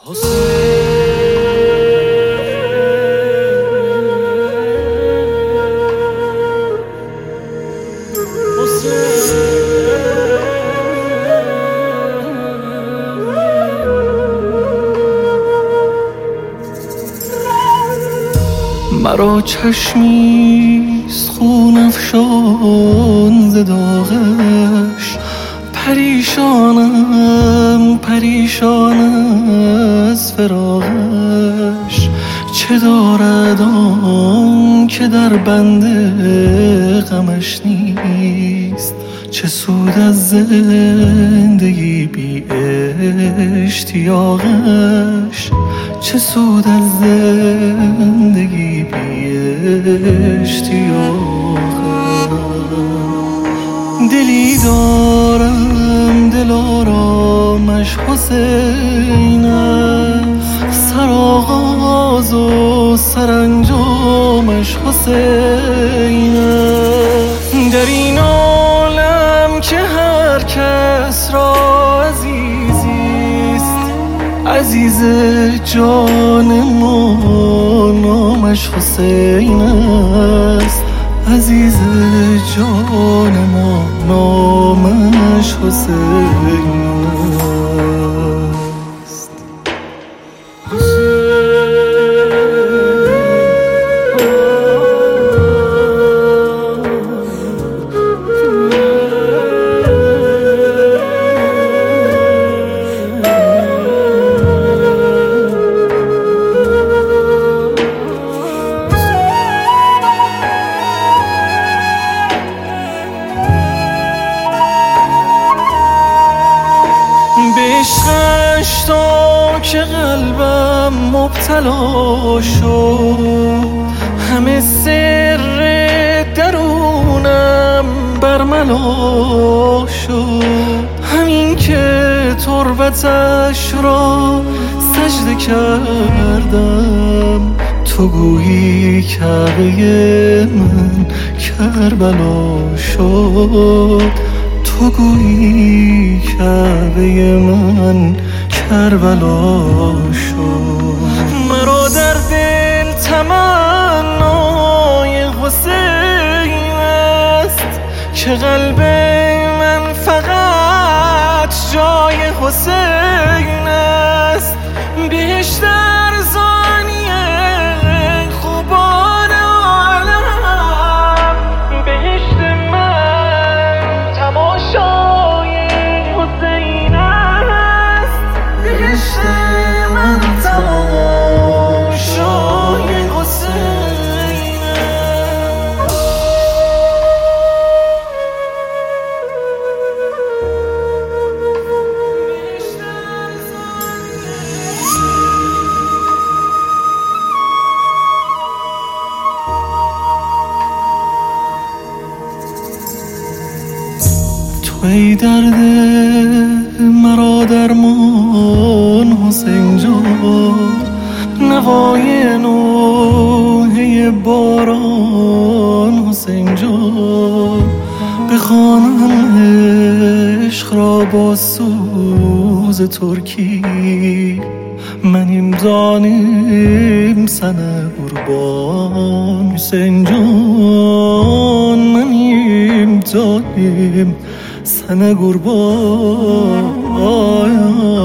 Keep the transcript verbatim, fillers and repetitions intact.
مرا چشمیست خون افشان ز داغش، پریشانم پریشان از فراقش. چه دارد آن که در بند غمش نیست؟ چه سود از زندگی بی اشتیاقش؟ چه سود از زندگی بی اشتیاقش؟ دلی دارم دلارامش حسینه، سرآغاز و سرانجامش حسینه. در این عالم که هر کس را عزیزیست، عزیز جان ما نامش حسین است. عزیز جان ما نامش حسین است. عشقش تا که قلبم مبتلا شد، همه سر درونم برملا شد. همین که تربتش را سجده کردم، تو گویی کعبه من کربلا شد. تو گویی کعبه من کربلا شد. مرا در دل تمنای حسین است، که قلب من فقط جای حسین است. بهشت ارزانی خوبان عالم، بهشت من تماشای حسین است. بهشت من تماشای حسین است. تو ای درد مرا درمان حسین جان، نوای نوحه باران حسین جان. بخوانم عشق را با سوز ترکی، منیم دانیم سنه قربان حسین جان. منیم دانیم سنه قربان